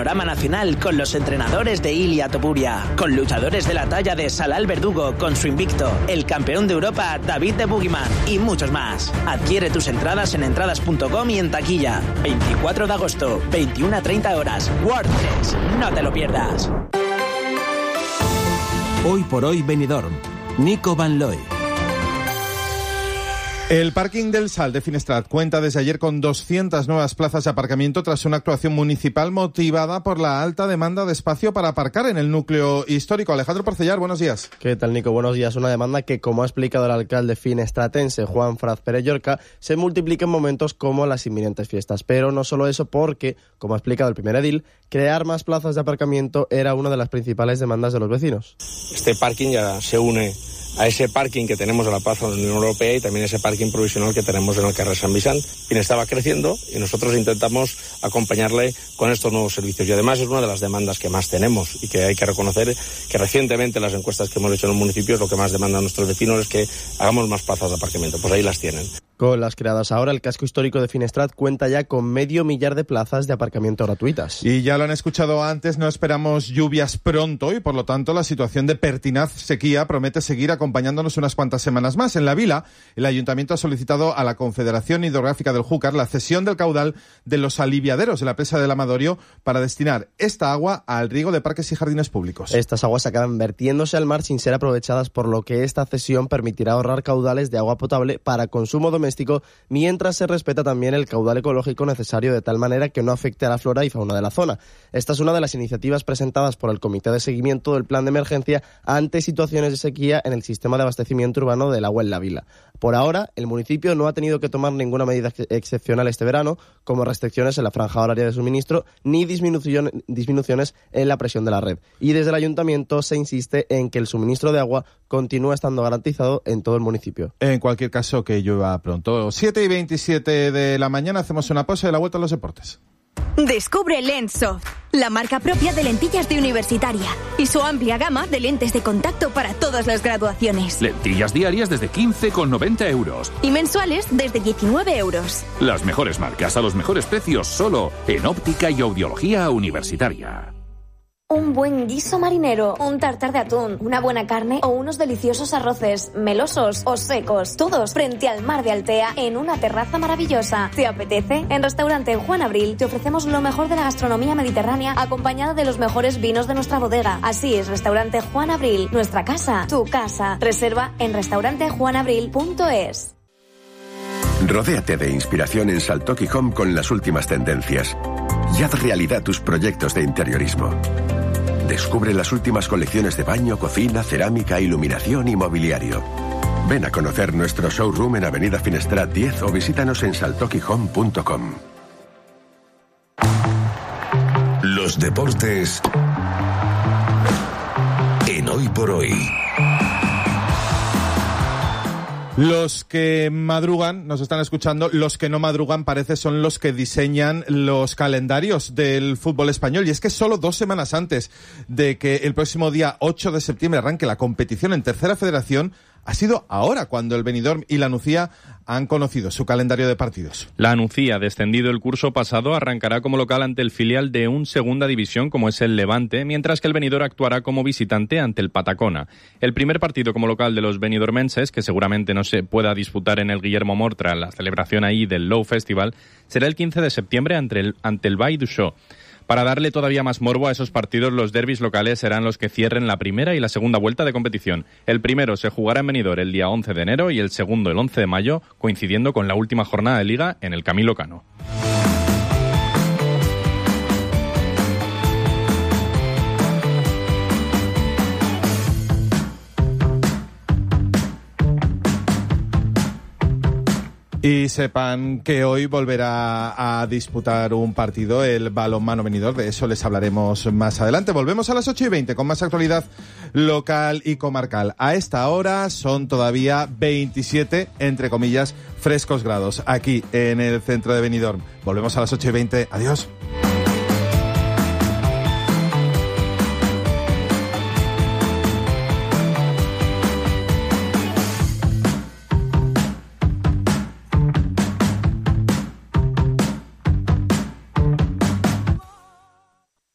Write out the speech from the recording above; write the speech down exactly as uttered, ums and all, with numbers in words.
panorama nacional con los entrenadores de Ilia Topuria, con luchadores de la talla de Salal Verdugo con su invicto, el campeón de Europa David de Boogeyman y muchos más. Adquiere tus entradas en entradas punto com y en taquilla. veinticuatro de agosto, veintiuna a treinta horas. World tres, no te lo pierdas. Hoy por hoy Benidorm. Nico Van Looy. El parking del Sal de Finestrat cuenta desde ayer con doscientas nuevas plazas de aparcamiento tras una actuación municipal motivada por la alta demanda de espacio para aparcar en el núcleo histórico. Alejandro Porcellar, buenos días. ¿Qué tal, Nico? Buenos días. Una demanda que, como ha explicado el alcalde finestratense Juan Fraz Pérez Llorca, se multiplica en momentos como las inminentes fiestas. Pero no solo eso, porque, como ha explicado el primer edil, crear más plazas de aparcamiento era una de las principales demandas de los vecinos. Este parking ya se une a ese parking que tenemos en la Plaza de la Unión Europea y también ese parking provisional que tenemos en el carrer San Vicent. Quien estaba creciendo y nosotros intentamos acompañarle con estos nuevos servicios. Y además es una de las demandas que más tenemos y que hay que reconocer que recientemente las encuestas que hemos hecho en el municipio es lo que más demandan nuestros vecinos es que hagamos más plazas de aparcamiento. Pues ahí las tienen. Con las creadas ahora, el casco histórico de Finestrat cuenta ya con medio millar de plazas de aparcamiento gratuitas. Y ya lo han escuchado antes, no esperamos lluvias pronto y por lo tanto la situación de pertinaz sequía promete seguir acompañándonos unas cuantas semanas más. En la Vila, el Ayuntamiento ha solicitado a la Confederación Hidrográfica del Júcar la cesión del caudal de los aliviaderos de la presa del Amadorio para destinar esta agua al riego de parques y jardines públicos. Estas aguas acaban vertiéndose al mar sin ser aprovechadas, por lo que esta cesión permitirá ahorrar caudales de agua potable para consumo doméstico, mientras se respeta también el caudal ecológico necesario de tal manera que no afecte a la flora y fauna de la zona. Esta es una de las iniciativas presentadas por el Comité de Seguimiento del Plan de Emergencia ante situaciones de sequía en el sistema de abastecimiento urbano del agua en la Vila. Por ahora, el municipio no ha tenido que tomar ninguna medida ex- excepcional este verano, como restricciones en la franja horaria de suministro, ni disminución, disminuciones en la presión de la red. Y desde el Ayuntamiento se insiste en que el suministro de agua continúa estando garantizado en todo el municipio. En cualquier caso, que llueva pronto. siete y veintisiete de la mañana, hacemos una pausa y la vuelta a los deportes. Descubre Lensoft, la marca propia de lentillas de universitaria y su amplia gama de lentes de contacto para todas las graduaciones. Lentillas diarias desde quince con noventa euros. Y mensuales desde diecinueve euros. Las mejores marcas a los mejores precios solo en Óptica y Audiología Universitaria. Un buen guiso marinero, un tartar de atún, una buena carne o unos deliciosos arroces, melosos o secos, todos frente al mar de Altea en una terraza maravillosa. ¿Te apetece? En Restaurante Juan Abril te ofrecemos lo mejor de la gastronomía mediterránea acompañada de los mejores vinos de nuestra bodega. Así es, Restaurante Juan Abril, nuestra casa, tu casa. Reserva en restaurante juan abril punto es. Rodéate de inspiración en Saltoki Home con las últimas tendencias y haz realidad tus proyectos de interiorismo. Descubre las últimas colecciones de baño, cocina, cerámica, iluminación y mobiliario. Ven a conocer nuestro showroom en Avenida Finestrat diez o visítanos en saltoki home punto com. Los deportes en Hoy por Hoy. Los que madrugan, nos están escuchando, los que no madrugan parece son los que diseñan los calendarios del fútbol español. Y es que solo dos semanas antes de que el próximo día ocho de septiembre arranque la competición en Tercera Federación, ha sido ahora cuando el Benidorm y la Nucía han conocido su calendario de partidos. La Nucía, descendido el curso pasado, arrancará como local ante el filial de un segunda división como es el Levante, mientras que el Benidorm actuará como visitante ante el Patacona. El primer partido como local de los benidormenses, que seguramente no se pueda disputar en el Guillermo Mortra, la celebración ahí del Low Festival, será el quince de septiembre ante el, ante el Vall d'Uixó. Para darle todavía más morbo a esos partidos, los derbis locales serán los que cierren la primera y la segunda vuelta de competición. El primero se jugará en Benidorm el día once de enero y el segundo el once de mayo, coincidiendo con la última jornada de Liga en el Camilo Cano. Y sepan que hoy volverá a disputar un partido el Balonmano Benidorm, de eso les hablaremos más adelante. Volvemos a las ocho y veinte con más actualidad local y comarcal. A esta hora son todavía veintisiete, entre comillas, frescos grados aquí en el centro de Benidorm. Volvemos a las ocho y veinte. Adiós.